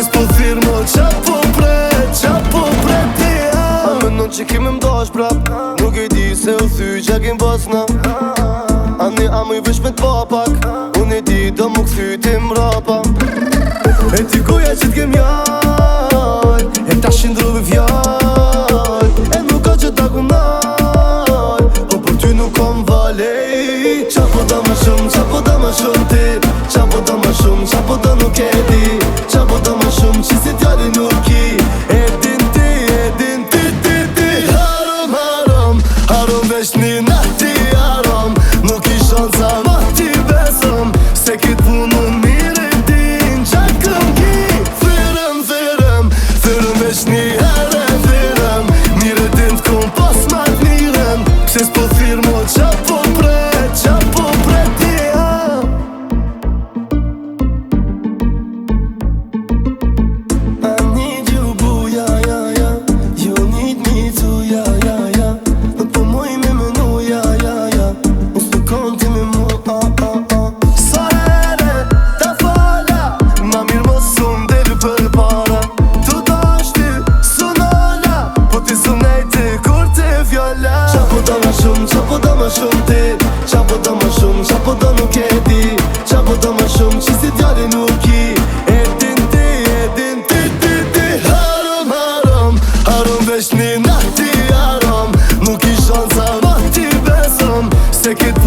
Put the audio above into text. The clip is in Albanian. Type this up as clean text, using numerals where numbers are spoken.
s'po thirë qa po pret ti A menon që kime m'dash prap Nuk e di se u thy që kem basna Ani a më i vesh me t'papak Unë e di do mu këthy ti m'rapa E ti kuja që t'kem jaj E ta shindruve vjaj E nuk ka që ta kunaj Po për ty nuk kom valej Qa po da ma shumë ti Qa po da ma shumë, qa po da nuk e di Qa po da ma shumë që si t'jali nuk ki E din ti Harom vesh një nati harom Nuk i shanca ma ti besëm Se kit punu mire din qa këm ki Thyrëm vesh një herë thyrëm Mire din t'kom pas ma t'mirëm Pse s'po thirë mo qa po pret ti I need you boo ja You need me too ja Nuk po moj me menu ja Nuk po konti me mu Sa here ta fala Ma mirë mos unë delu për para Tu dashti sunala Po ti sunajti kur ti vjolla Qa po da ma shumë ti Qa po da ma shumë, qa po da nuk e di Qa po da ma shumë që si t'jali nuk ki E din ti Harom vesh një nati harom Nuk i shanca ma ti besëm Se kit